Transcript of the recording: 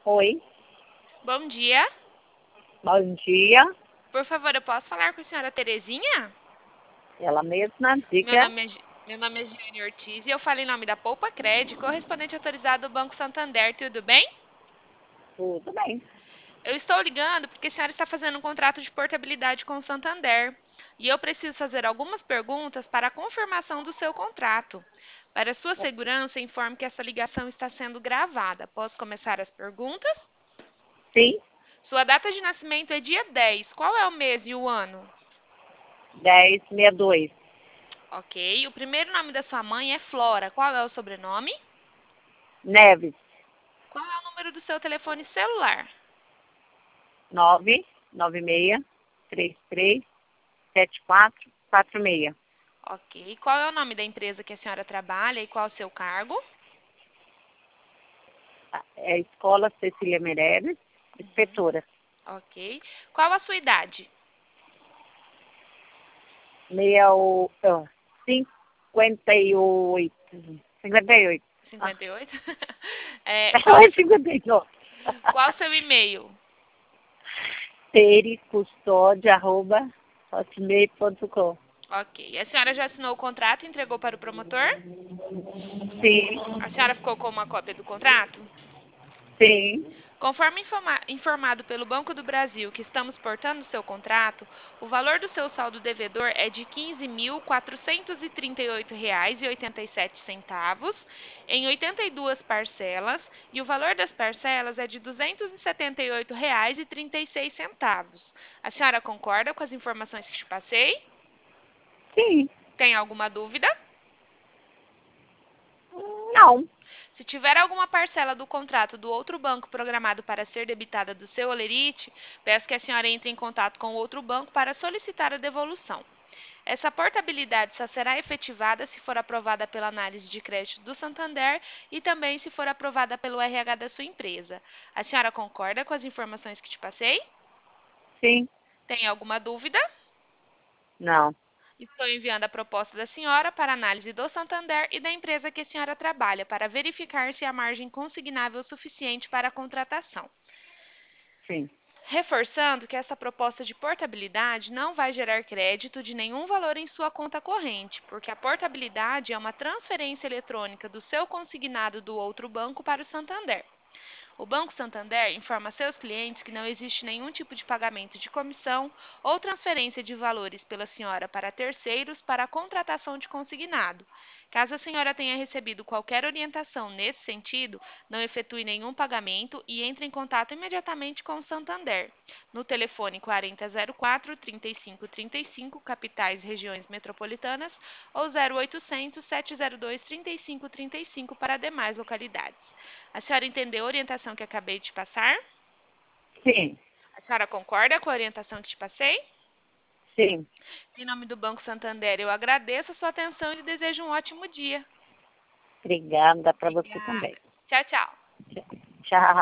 Oi, Bom dia. bom dia. Por favor, eu posso falar com a senhora Terezinha? Ela mesma, Meu diga. nome é, meu nome é Giane Ortiz e eu falo em nome da Poupa Cred, correspondente autorizado do Banco Santander. Tudo bem? Tudo bem. Eu estou ligando porque a senhora está fazendo um contrato de portabilidade com o Santander. E eu preciso fazer algumas perguntas para a confirmação do seu contrato. Para sua segurança, informe que essa ligação está sendo gravada. Posso começar as perguntas? Sim, Sua data de nascimento é dia 10. Qual é o mês e o ano? 1062. Ok. O primeiro nome da sua mãe é Flora. Qual é o sobrenome? Neves, Qual é o número do seu telefone celular? 996337446. Ok. Qual é o nome da empresa que a senhora trabalha e qual é o seu cargo? É a Escola Cecília Meirelles, Uhum. inspetora. Ok. Qual a sua idade? 58. 58. Ah, 58. É, não é 58. qual o seu e-mail? tericustódia@hotmail.com. Ok. A senhora já assinou o contrato e entregou para o promotor? Sim, A senhora ficou com uma cópia do contrato? sim, Conforme informado pelo Banco do Brasil que estamos portando seu contrato, o valor do seu saldo devedor é de R$ 15.438,87 em 82 parcelas e o valor das parcelas é de R$ 278,36. A senhora concorda com as informações que te passei? sim. Tem alguma dúvida? Não, Se tiver alguma parcela do contrato do outro banco programado para ser debitada do seu holerite, peço que a senhora entre em contato com o outro banco para solicitar a devolução. Essa portabilidade só será efetivada se for aprovada pela análise de crédito do Santander e também se for aprovada pelo RH da sua empresa. A senhora concorda com as informações que te passei? sim, Tem alguma dúvida? não. Estou enviando a proposta da senhora para análise do Santander e da empresa que a senhora trabalha para verificar se há margem consignável suficiente para a contratação. Sim, Reforçando que essa proposta de portabilidade não vai gerar crédito de nenhum valor em sua conta corrente, porque a portabilidade é uma transferência eletrônica do seu consignado do outro banco para o Santander. O Banco Santander informa a seus clientes que não existe nenhum tipo de pagamento de comissão ou transferência de valores pela senhora para terceiros para a contratação de consignado. Caso a senhora tenha recebido qualquer orientação nesse sentido, não efetue nenhum pagamento e entre em contato imediatamente com o Santander, no telefone 4004-3535, capitais e regiões metropolitanas, ou 0800-702-3535 para demais localidades. A senhora entendeu a orientação que acabei de passar? sim, A senhora concorda com a orientação que te passei? sim. Em nome do Banco Santander, eu agradeço a sua atenção e lhe desejo um ótimo dia. Obrigada para você também. Obrigada. Tchau, tchau. Tchau.